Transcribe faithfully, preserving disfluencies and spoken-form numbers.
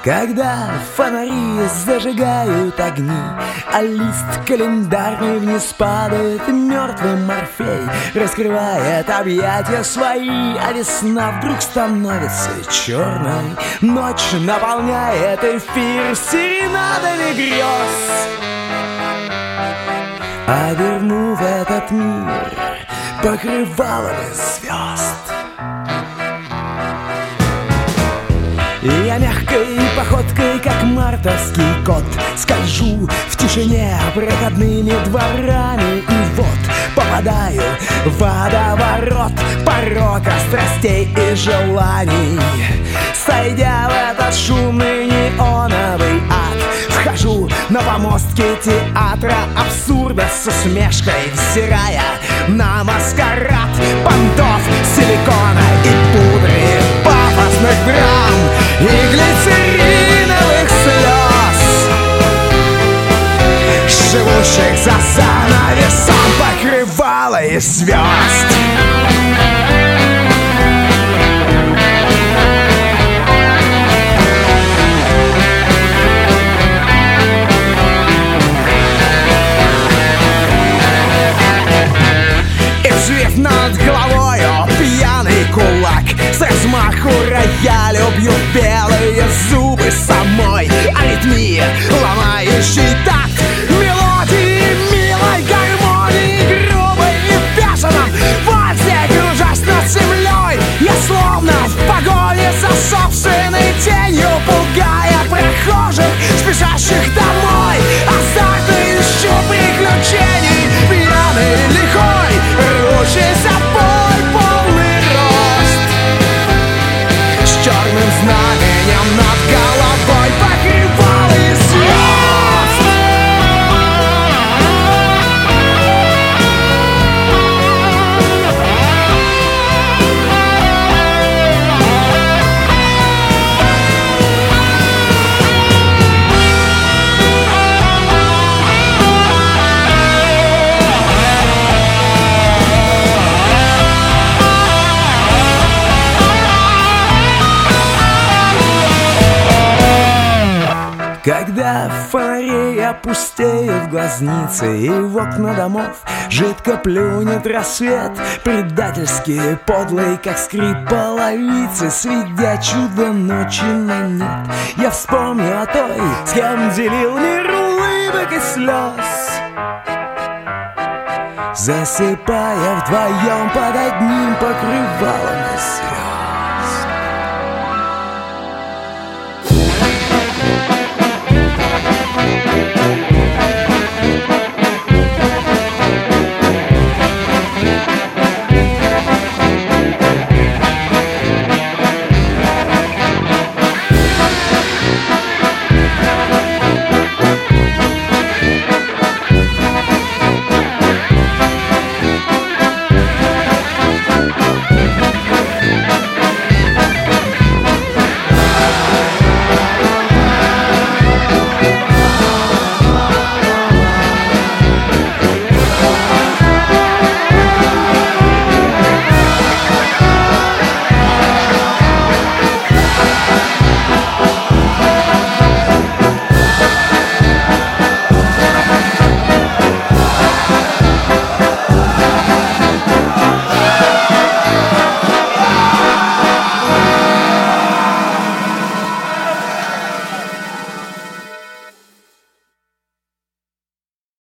Когда фонари зажигают огни, а лист календарный вниз падает, мертвый Морфей раскрывает объятия свои, а весна вдруг становится черной. Ночь наполняет эфир серенадами грез, обернув этот мир покрывалами звезд. Я мягкой походкой, как мартовский кот, скольжу в тишине проходными дворами, и вот попадаю в водоворот порока, страстей и желаний. Сойдя в этот шумный неоновый ад, вхожу на помостки театра абсурда с усмешкой, взирая на маскарад понтов, силикона и пудры, пафосных драм и глицериновых слез, живущих за занавесом покрывала и звезд. Над головою пьяный кулак, с размаху роялю бьют белые зубы самой аритмии, ломающий такт мелодии милой гармонии, грубой и бешеном вальсе, кружась над землей. Я словно в погоне за собственной тенью, пугая прохожих, спешащих домой. Азартно ищу приключений, пьяный, лихой, рвущийся в бой, полный рост, с черным знаменем над головой покрывало и звезд. Когда фонари опустеют глазницы, и в окна домов жидко плюнет рассвет, предательские, подлые, как скрип половицы, сведя чудо ночи на нет, я вспомню о той, с кем делил мир улыбок и слез, засыпая вдвоем под одним покрывалом звезд.